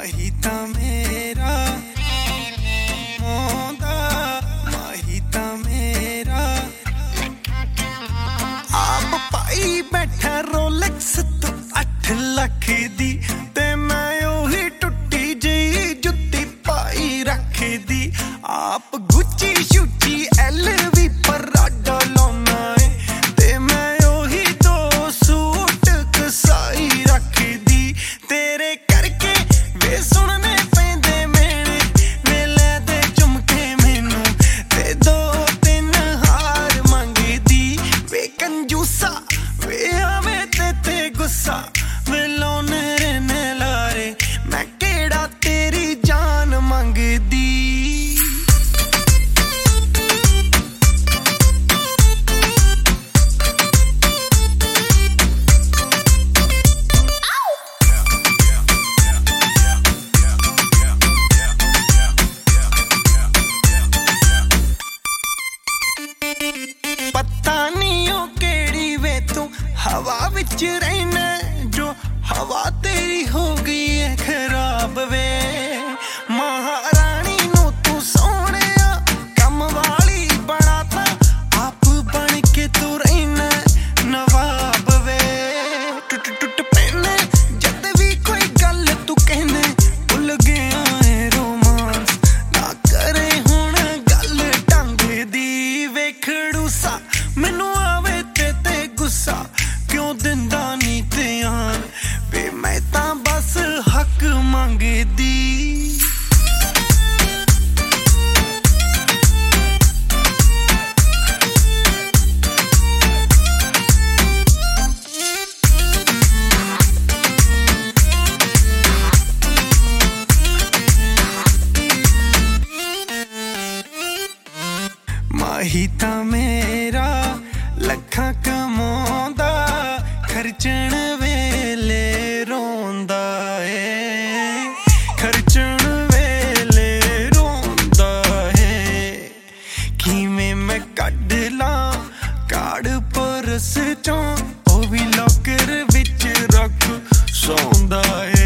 माही ता मेरा मोंदा माही ता मेरा आप पाई बैठा रोलेक्स तू 8 लाख दी ते मैं ओही टुट्टी जी जुत्ती पाई रख दी आप गुच्ची शुची LV पर आडा लाना है ते मैं ओही 2 सूट कसाई रख दी तेरे करके वे सुनने पैंदे मेरे वे ले दे चुमके मैनू ते 2-3 हार मंगदी वे कंजूसा वे आवे ते गुस्सा वे लोने रहने लारे मैं केड़ा तेरी जान मंगदी पता नहीं ओ केड़ी वे तू हवा विच रहना जो हवा तेरी हो गई है खराब वे महारानी नू तू सोहणिया कम वाली बनाता आप बन के तू रहना नवाब वे टुट टुट पैने जद भी कोई गल तू कहने भुल गया है रोमांस ना करे हुण गल ढंग दी वे खड़ूसा मैनू आवे ते गुस्सा क्यों दिंदा नी ध्यान वे मैं तां बस हक मंगदी माही ता मेरा लखां कमाउंदा खर्चण वेले रोंदा है खर्चण वेले रोंदा है किवें मैं कढ ला कार्ड परस चों ओ भी लॉकर विच रख सौंदा है